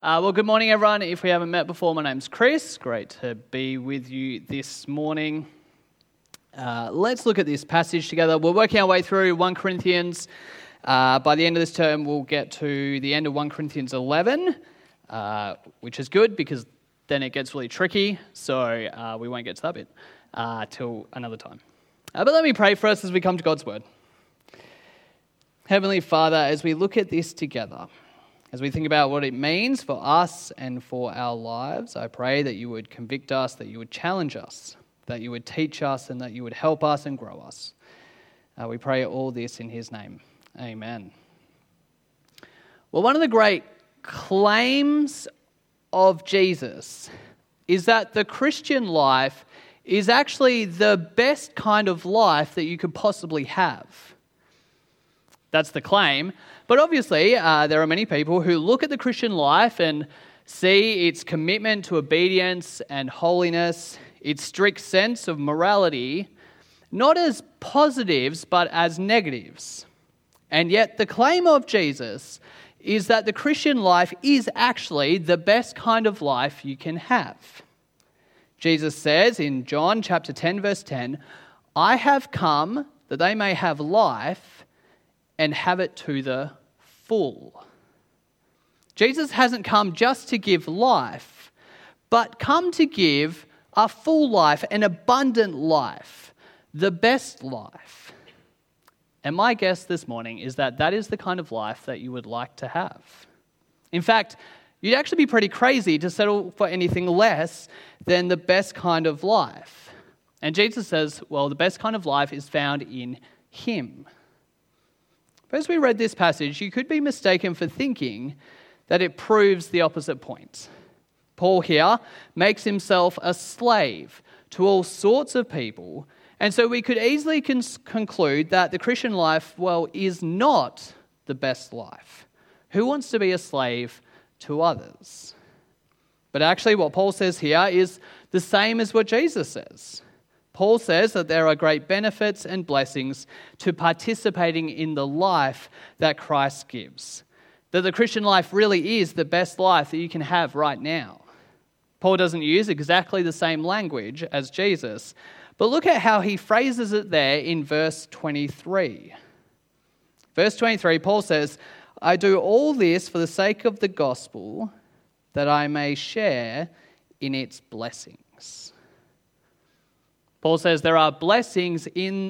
Good morning, everyone. If we haven't met before, my name's Chris. Great to be with you this morning. Let's look at this passage together. We're working our way through 1 Corinthians. By the end of this term, we'll get to the end of 1 Corinthians 11, which is good because then it gets really tricky, so we won't get to that bit till another time. But let me pray for us as we come to God's Word. Heavenly Father, as we look at this together, as we think about what it means for us and for our lives, I pray that you would convict us, that you would challenge us, that you would teach us, and that you would help us and grow us. We pray all this in his name. Amen. Well, one of the great claims of Jesus is that the Christian life is actually the best kind of life that you could possibly have. That's the claim. But obviously, there are many people who look at the Christian life and see its commitment to obedience and holiness, its strict sense of morality, not as positives, but as negatives. And yet, the claim of Jesus is that the Christian life is actually the best kind of life you can have. Jesus says in John chapter 10, verse 10, "I have come that they may have life and have it to the full." Jesus hasn't come just to give life, but come to give a full life, an abundant life, the best life. And my guess this morning is that that is the kind of life that you would like to have. In fact, you'd actually be pretty crazy to settle for anything less than the best kind of life. And Jesus says, well, the best kind of life is found in him. But as we read this passage, you could be mistaken for thinking that it proves the opposite point. Paul here makes himself a slave to all sorts of people, and so we could easily conclude that the Christian life, well, is not the best life. Who wants to be a slave to others? But actually what Paul says here is the same as what Jesus says. Paul says that there are great benefits and blessings to participating in the life that Christ gives. That the Christian life really is the best life that you can have right now. Paul doesn't use exactly the same language as Jesus, but look at how he phrases it there in verse 23. Verse 23, Paul says, "I do all this for the sake of the gospel, that I may share in its blessings." Paul says there are blessings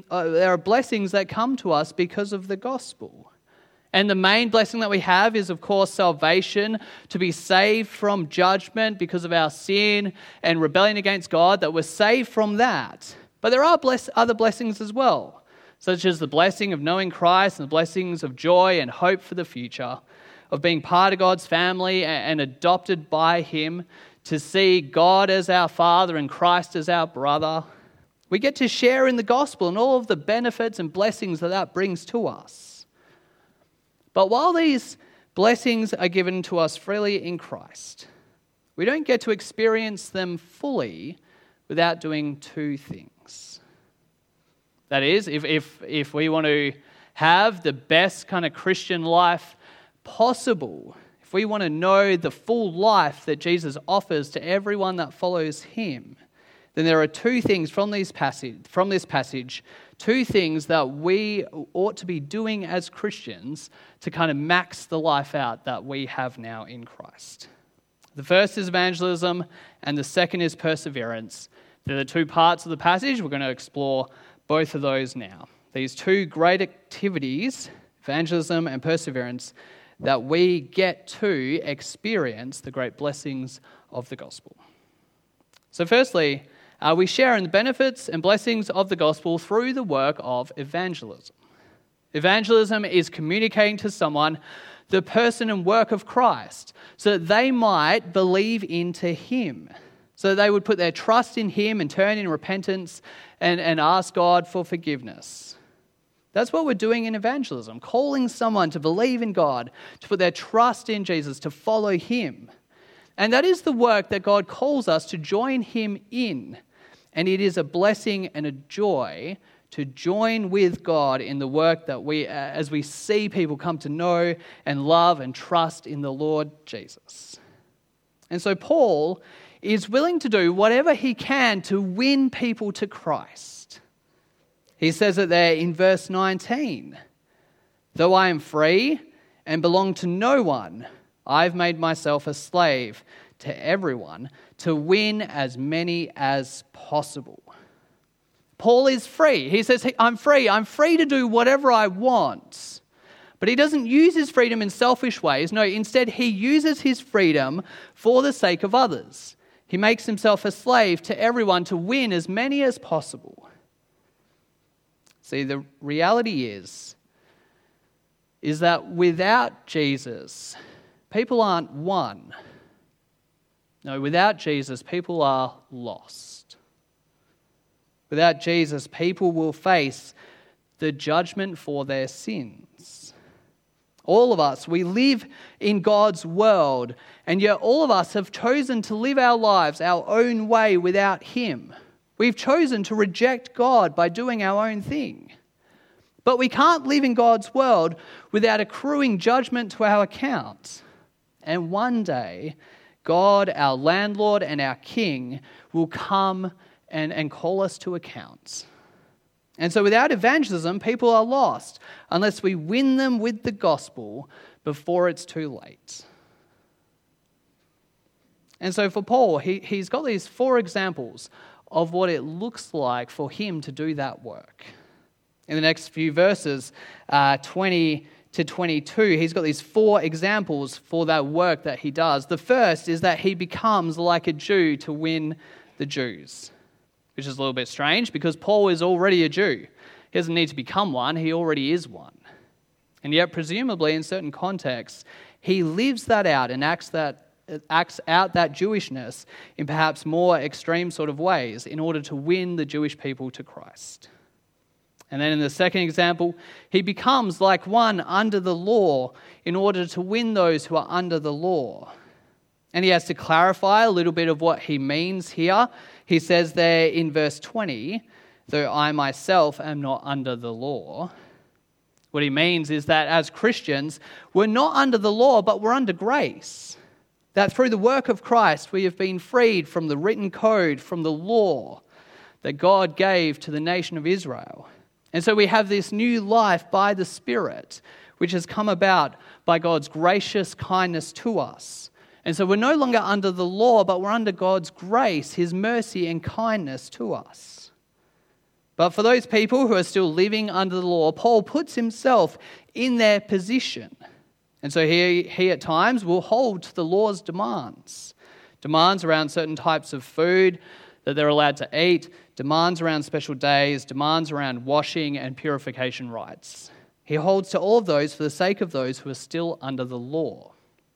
that come to us because of the gospel. And the main blessing that we have is, of course, salvation, to be saved from judgment because of our sin and rebellion against God, that we're saved from that. But there are other blessings as well, such as the blessing of knowing Christ and the blessings of joy and hope for the future, of being part of God's family and adopted by him, to see God as our Father and Christ as our brother. We get to share in the gospel and all of the benefits and blessings that brings to us. But while these blessings are given to us freely in Christ, we don't get to experience them fully without doing two things. That is, if we want to have the best kind of Christian life possible, if we want to know the full life that Jesus offers to everyone that follows him, then there are two things from this passage, two things that we ought to be doing as Christians to kind of max the life out that we have now in Christ. The first is evangelism, and the second is perseverance. They're the two parts of the passage. We're going to explore both of those now. These two great activities, evangelism and perseverance, that we get to experience the great blessings of the gospel. So firstly, we share in the benefits and blessings of the gospel through the work of evangelism. Evangelism is communicating to someone the person and work of Christ so that they might believe into him, so that they would put their trust in him and turn in repentance and ask God for forgiveness. That's what we're doing in evangelism, calling someone to believe in God, to put their trust in Jesus, to follow him. And that is the work that God calls us to join him in. And it is a blessing and a joy to join with God in the work that as we see people come to know and love and trust in the Lord Jesus. And so Paul is willing to do whatever he can to win people to Christ. He says it there in verse 19. Though I am free and belong to no one, I've made myself a slave to everyone to win as many as possible. Paul is free. He says, I'm free. I'm free to do whatever I want. But he doesn't use his freedom in selfish ways. No, instead he uses his freedom for the sake of others. He makes himself a slave to everyone to win as many as possible. See, the reality is that without Jesus, people aren't won. No, without Jesus, people are lost. Without Jesus, people will face the judgment for their sins. All of us, we live in God's world, and yet all of us have chosen to live our lives our own way without Him. We've chosen to reject God by doing our own thing. But we can't live in God's world without accruing judgment to our account. And one day, God, our landlord and our king, will come and call us to account. And so without evangelism, people are lost unless we win them with the gospel before it's too late. And so for Paul, he's got these 4 examples of what it looks like for him to do that work. In the next few verses, 20 to 22, he's got these 4 examples for that work that he does. The first is that he becomes like a Jew to win the Jews, which is a little bit strange because Paul is already a Jew. He doesn't need to become one, he already is one. And yet, presumably, in certain contexts, he lives that out and acts out that Jewishness in perhaps more extreme sort of ways in order to win the Jewish people to Christ. And then in the second example, he becomes like one under the law in order to win those who are under the law. And he has to clarify a little bit of what he means here. He says there in verse 20, though I myself am not under the law. What he means is that as Christians, we're not under the law, but we're under grace. That through the work of Christ, we have been freed from the written code, from the law that God gave to the nation of Israel. And so we have this new life by the Spirit, which has come about by God's gracious kindness to us. And so we're no longer under the law, but we're under God's grace, His mercy and kindness to us. But for those people who are still living under the law, Paul puts himself in their position. And so he at times will hold to the law's demands around certain types of food that they're allowed to eat, demands around special days, demands around washing and purification rites. He holds to all of those for the sake of those who are still under the law.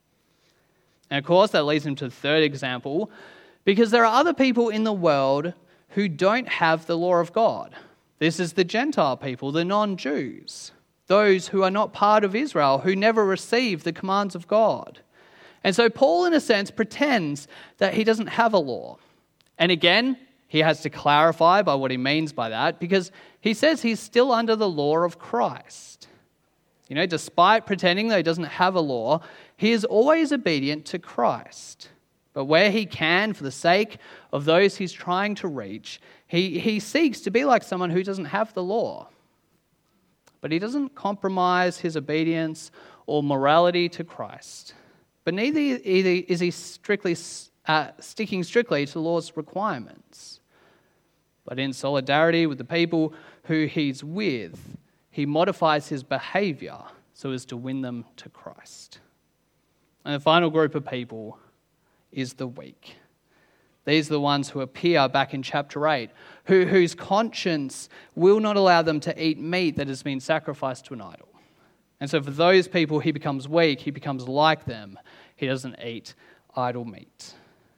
And of course, that leads him to the third example, because there are other people in the world who don't have the law of God. This is the Gentile people, the non-Jews, those who are not part of Israel, who never receive the commands of God. And so Paul, in a sense, pretends that he doesn't have a law. And again, he has to clarify by what he means by that, because he says he's still under the law of Christ. You know, despite pretending that he doesn't have a law, he is always obedient to Christ. But where he can, for the sake of those he's trying to reach, he seeks to be like someone who doesn't have the law. But he doesn't compromise his obedience or morality to Christ. But neither is he sticking strictly to the law's requirements. But in solidarity with the people who he's with, he modifies his behavior so as to win them to Christ. And the final group of people is the weak. These are the ones who appear back in chapter 8, whose conscience will not allow them to eat meat that has been sacrificed to an idol. And so for those people, he becomes weak, he becomes like them. He doesn't eat idol meat.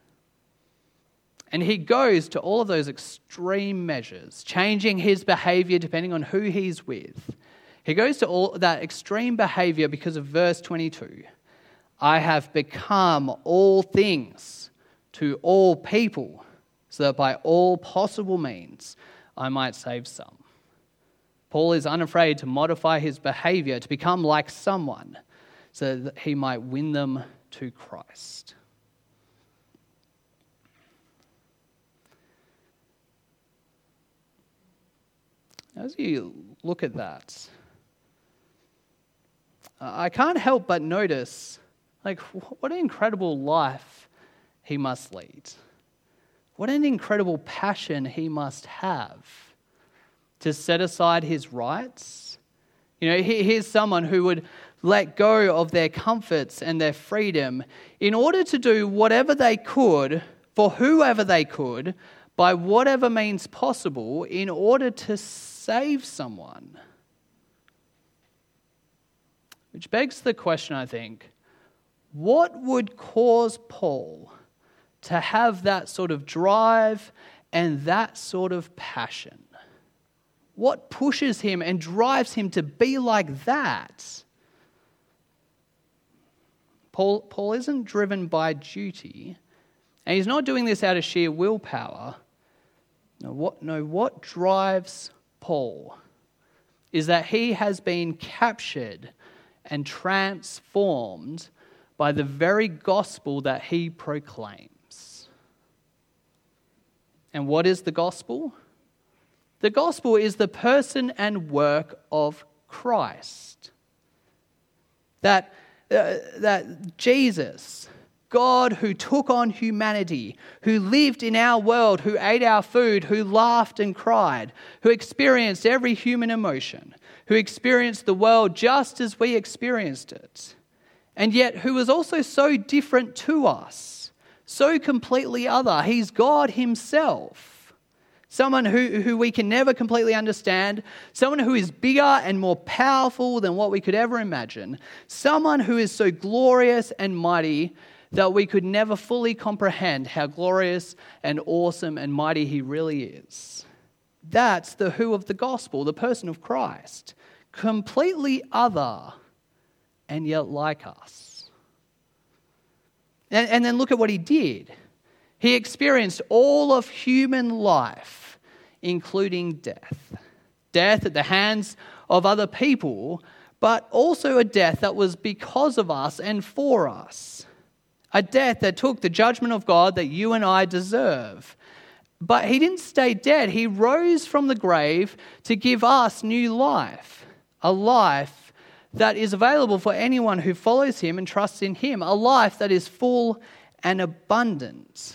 And he goes to all of those extreme measures, changing his behavior depending on who he's with. He goes to all that extreme behavior because of verse 22. I have become all things to all people, so that by all possible means I might save some. Paul is unafraid to modify his behavior to become like someone so that he might win them to Christ. As you look at that, I can't help but notice, what an incredible life he must lead. What an incredible passion he must have to set aside his rights. Here's someone who would let go of their comforts and their freedom in order to do whatever they could for whoever they could by whatever means possible in order to save someone. Which begs the question, I think, what would cause Paul to have that sort of drive and that sort of passion? What pushes him and drives him to be like that? Paul isn't driven by duty, and he's not doing this out of sheer willpower. What drives Paul is that he has been captured and transformed by the very gospel that he proclaims. And what is the gospel? The gospel is the person and work of Christ. That Jesus, God who took on humanity, who lived in our world, who ate our food, who laughed and cried, who experienced every human emotion, who experienced the world just as we experienced it, and yet who was also so different to us, so completely other. He's God himself. Someone who we can never completely understand. Someone who is bigger and more powerful than what we could ever imagine. Someone who is so glorious and mighty that we could never fully comprehend how glorious and awesome and mighty he really is. That's the who of the gospel, the person of Christ. Completely other and yet like us. And then look at what he did. He experienced all of human life, including death. Death at the hands of other people, but also a death that was because of us and for us. A death that took the judgment of God that you and I deserve. But he didn't stay dead. He rose from the grave to give us new life. A life that is available for anyone who follows him and trusts in him. A life that is full and abundant.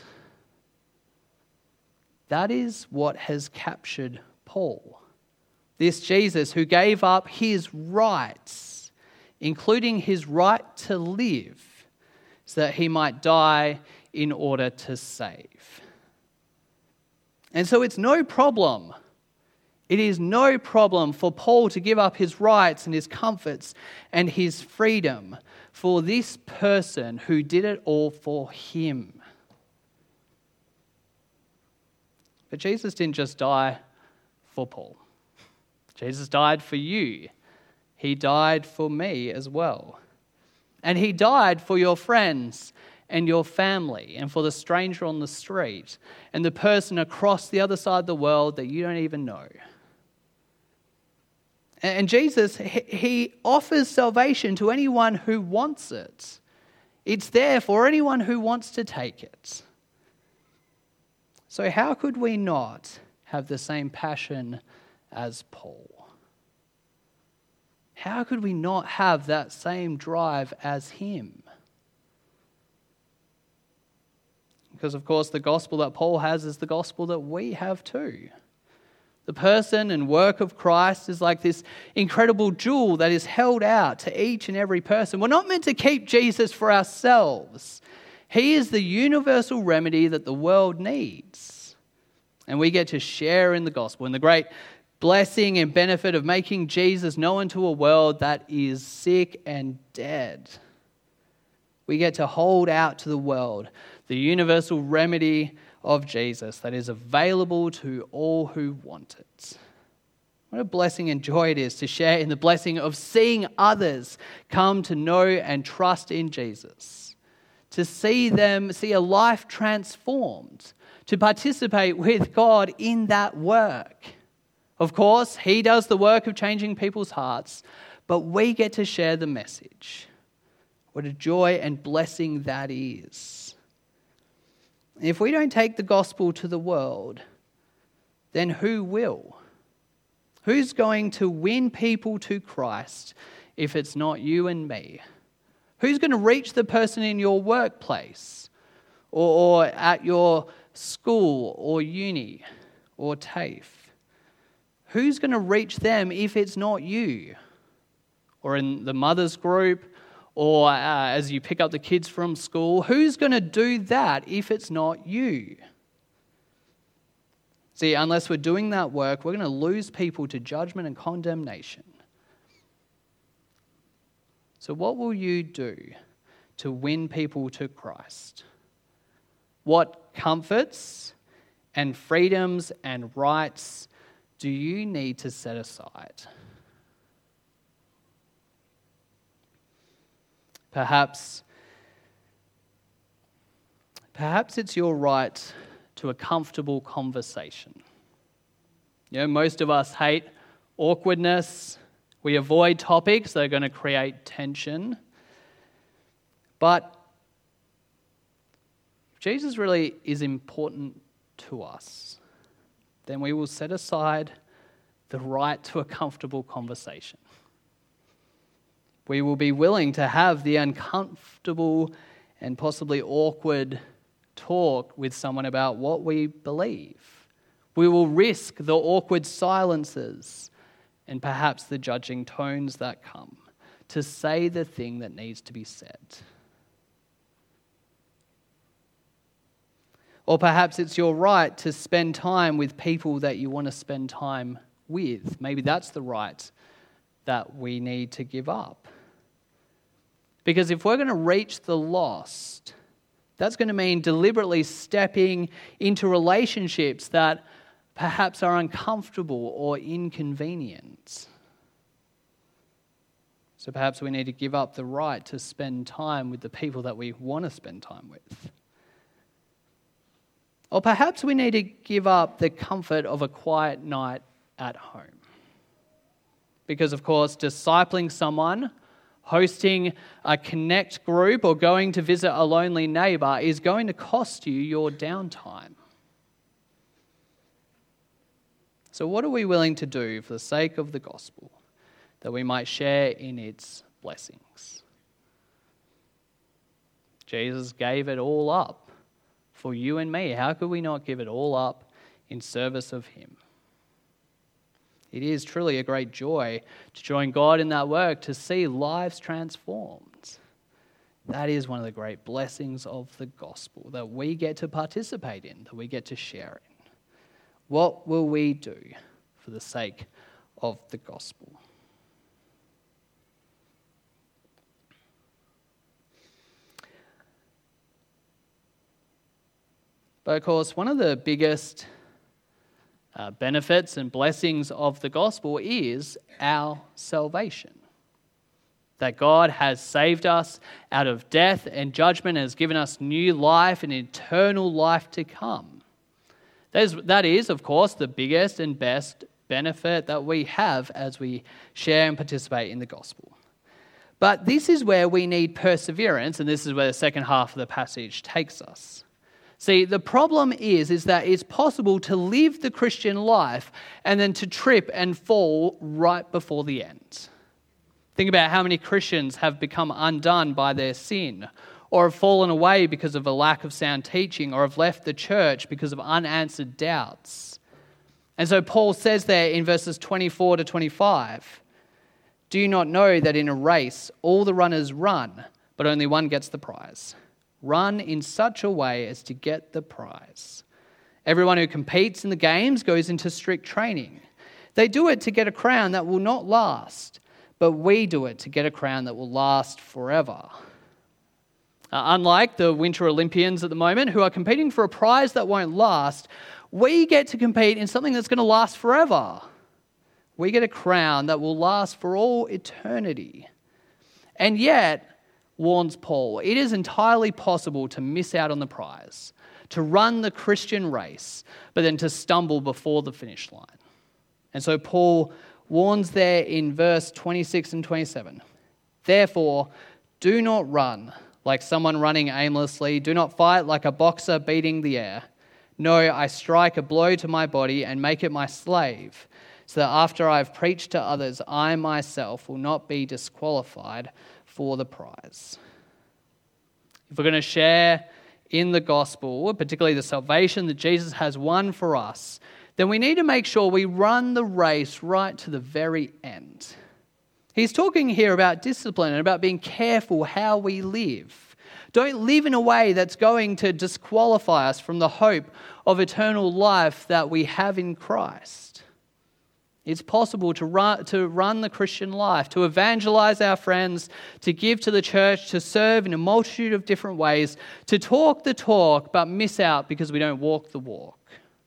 That is what has captured Paul. This Jesus who gave up his rights, including his right to live, so that he might die in order to save. And so it's no problem. It is no problem for Paul to give up his rights and his comforts and his freedom for this person who did it all for him. But Jesus didn't just die for Paul. Jesus died for you. He died for me as well. And he died for your friends and your family and for the stranger on the street and the person across the other side of the world that you don't even know. And Jesus, he offers salvation to anyone who wants it. It's there for anyone who wants to take it. So how could we not have the same passion as Paul? How could we not have that same drive as him? Because, of course, the gospel that Paul has is the gospel that we have too. The person and work of Christ is like this incredible jewel that is held out to each and every person. We're not meant to keep Jesus for ourselves. He is the universal remedy that the world needs. And we get to share in the gospel, and the great blessing and benefit of making Jesus known to a world that is sick and dead. We get to hold out to the world the universal remedy of Jesus that is available to all who want it. What a blessing and joy it is to share in the blessing of seeing others come to know and trust in Jesus. To see a life transformed. To participate with God in that work. Of course, he does the work of changing people's hearts, but we get to share the message. What a joy and blessing that is. If we don't take the gospel to the world, then who will? Who's going to win people to Christ if it's not you and me? Who's going to reach the person in your workplace or at your school or uni or TAFE? Who's going to reach them if it's not you? Or in the mothers group, or as you pick up the kids from school, who's going to do that if it's not you? See, unless we're doing that work, we're going to lose people to judgment and condemnation. So what will you do to win people to Christ? What comforts and freedoms and rights do you need to set aside? Perhaps it's your right to a comfortable conversation. You know, most of us hate awkwardness. We avoid topics that are going to create tension. But if Jesus really is important to us, then we will set aside the right to a comfortable conversation. We will be willing to have the uncomfortable and possibly awkward talk with someone about what we believe. We will risk the awkward silences and perhaps the judging tones that come to say the thing that needs to be said. Or perhaps it's your right to spend time with people that you want to spend time with. Maybe that's the right that we need to give up. Because if we're going to reach the lost, that's going to mean deliberately stepping into relationships that perhaps are uncomfortable or inconvenient. So perhaps we need to give up the right to spend time with the people that we want to spend time with. Or perhaps we need to give up the comfort of a quiet night at home. Because, of course, discipling someone, hosting a connect group, or going to visit a lonely neighbour is going to cost you your downtime. So what are we willing to do for the sake of the gospel, that we might share in its blessings? Jesus gave it all up for you and me. How could we not give it all up in service of him? It is truly a great joy to join God in that work, to see lives transformed. That is one of the great blessings of the gospel that we get to participate in, that we get to share in. What will we do for the sake of the gospel? But of course, one of the biggest benefits and blessings of the gospel is our salvation. That God has saved us out of death and judgment and has given us new life and eternal life to come. That is, of course, the biggest and best benefit that we have as we share and participate in the gospel. But this is where we need perseverance, and this is where the second half of the passage takes us. See, the problem is that it's possible to live the Christian life and then to trip and fall right before the end. Think about how many Christians have become undone by their sin, or have fallen away because of a lack of sound teaching, or have left the church because of unanswered doubts. And so Paul says there in verses 24 to 25, "Do you not know that in a race all the runners run, but only one gets the prize? Run in such a way as to get the prize. Everyone who competes in the games goes into strict training. They do it to get a crown that will not last, but we do it to get a crown that will last forever." Unlike the Winter Olympians at the moment, who are competing for a prize that won't last, we get to compete in something that's going to last forever. We get a crown that will last for all eternity. And yet, warns Paul, it is entirely possible to miss out on the prize, to run the Christian race, but then to stumble before the finish line. And so Paul warns there in verse 26 and 27, "Therefore, do not run like someone running aimlessly. Do not fight like a boxer beating the air. No, I strike a blow to my body and make it my slave, so that after I've preached to others, I myself will not be disqualified for the prize. If we're going to share in the gospel, particularly the salvation that Jesus has won for us, then we need to make sure we run the race right to the very end. He's talking here about discipline and about being careful how we live. Don't live in a way that's going to disqualify us from the hope of eternal life that we have in Christ. It's possible to run the Christian life, to evangelize our friends, to give to the church, to serve in a multitude of different ways, to talk the talk but miss out because we don't walk the walk.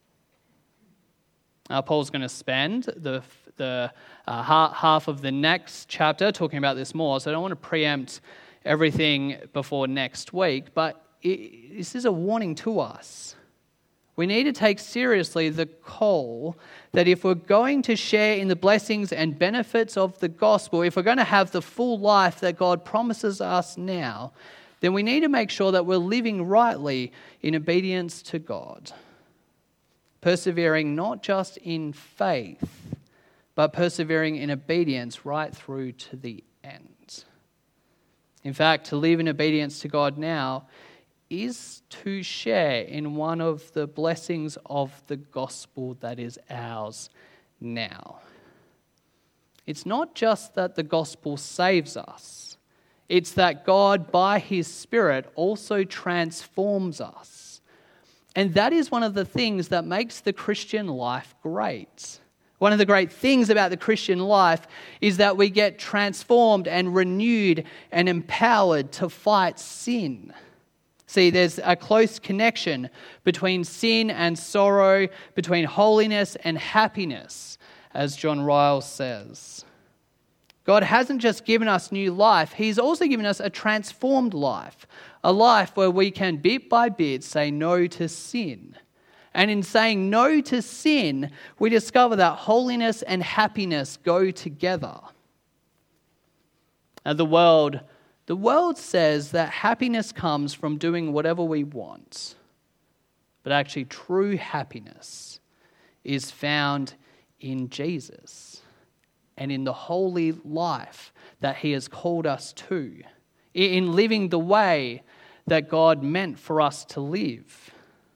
Paul's going to spend the half of the next chapter talking about this more, so I don't want to preempt everything before next week, but this is a warning to us. We need to take seriously the call that if we're going to share in the blessings and benefits of the gospel, if we're going to have the full life that God promises us now, then we need to make sure that we're living rightly in obedience to God. Persevering not just in faith, but persevering in obedience right through to the end. In fact, to live in obedience to God now is to share in one of the blessings of the gospel that is ours now. It's not just that the gospel saves us. It's that God, by His Spirit, also transforms us. And that is one of the things that makes the Christian life great. One of the great things about the Christian life is that we get transformed and renewed and empowered to fight sin. See, there's a close connection between sin and sorrow, between holiness and happiness, as John Ryle says. God hasn't just given us new life, He's also given us a transformed life, a life where we can bit by bit say no to sin. And in saying no to sin, we discover that holiness and happiness go together. And the world says that happiness comes from doing whatever we want. But actually, true happiness is found in Jesus and in the holy life that He has called us to, in living the way that God meant for us to live.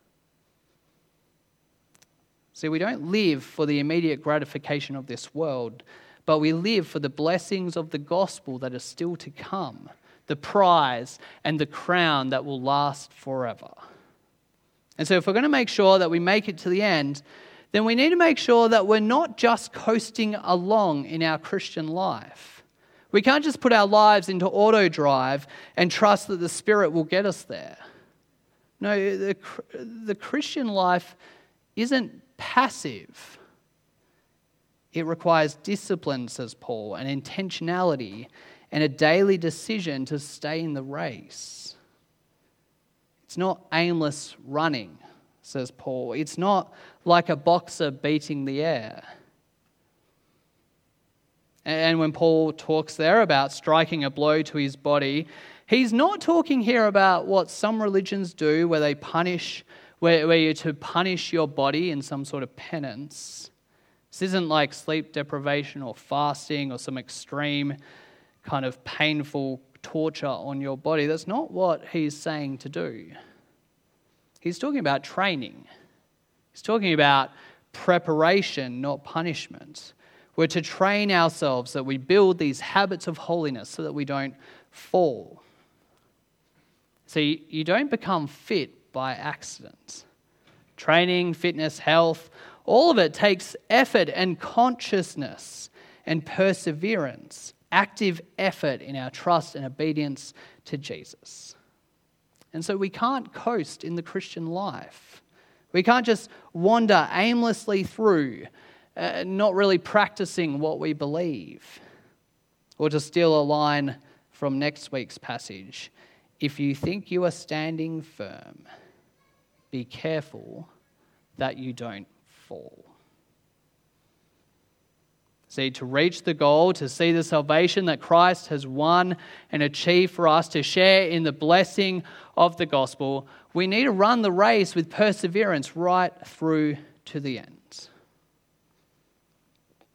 See, we don't live for the immediate gratification of this world, but we live for the blessings of the gospel that are still to come, the prize and the crown that will last forever. And so if we're going to make sure that we make it to the end, then we need to make sure that we're not just coasting along in our Christian life. We can't just put our lives into auto drive and trust that the Spirit will get us there. No, the Christian life isn't passive. It requires discipline, says Paul, and intentionality, and a daily decision to stay in the race. It's not aimless running, says Paul. It's not like a boxer beating the air. And when Paul talks there about striking a blow to his body, he's not talking here about what some religions do where they punish, where you're to punish your body in some sort of penance. This isn't like sleep deprivation or fasting or some extreme kind of painful torture on your body. That's not what he's saying to do. He's talking about training. He's talking about preparation, not punishment. We're to train ourselves that we build these habits of holiness so that we don't fall. See, you don't become fit by accident. Training, fitness, health, all of it takes effort and consciousness and perseverance, active effort in our trust and obedience to Jesus. And so we can't coast in the Christian life. We can't just wander aimlessly through, not really practicing what we believe. Or to steal a line from next week's passage, if you think you are standing firm, be careful that you don't fall. See, to reach the goal, to see the salvation that Christ has won and achieved for us, to share in the blessing of the gospel, we need to run the race with perseverance right through to the end.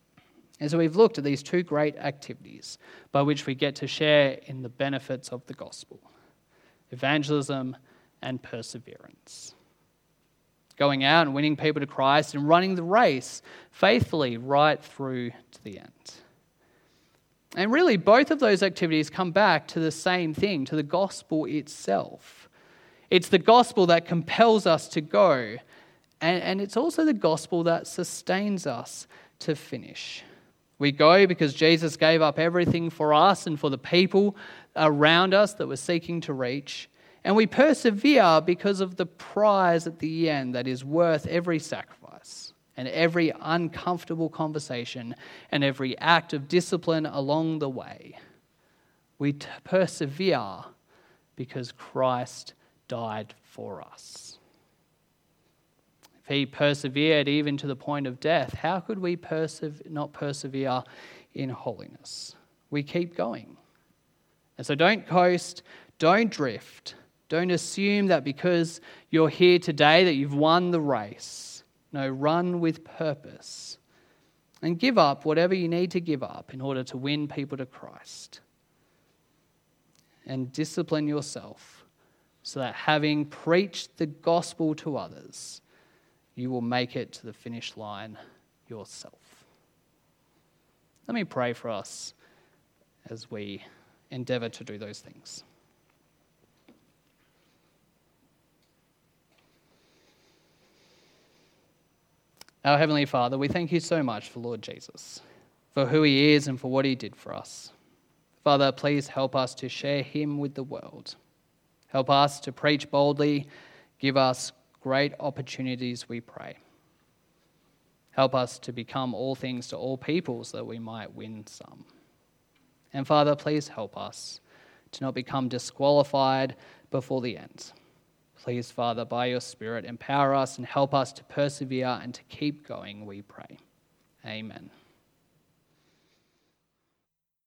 And so we've looked at these two great activities by which we get to share in the benefits of the gospel: evangelism and perseverance. Going out and winning people to Christ and running the race faithfully right through to the end. And really, both of those activities come back to the same thing, to the gospel itself. It's the gospel that compels us to go, and it's also the gospel that sustains us to finish. We go because Jesus gave up everything for us and for the people around us that we're seeking to reach. And we persevere because of the prize at the end that is worth every sacrifice and every uncomfortable conversation and every act of discipline along the way. We persevere because Christ died for us. If he persevered even to the point of death, how could we not persevere in holiness? We keep going. And so don't coast, don't drift, don't assume that because you're here today that you've won the race. No, run with purpose and give up whatever you need to give up in order to win people to Christ. And discipline yourself so that having preached the gospel to others, you will make it to the finish line yourself. Let me pray for us as we endeavour to do those things. Our Heavenly Father, we thank you so much for Lord Jesus, for who he is and for what he did for us. Father, please help us to share him with the world. Help us to preach boldly. Give us great opportunities, we pray. Help us to become all things to all people so that we might win some. And Father, please help us to not become disqualified before the end. Please, Father, by your Spirit, empower us and help us to persevere and to keep going, we pray. Amen.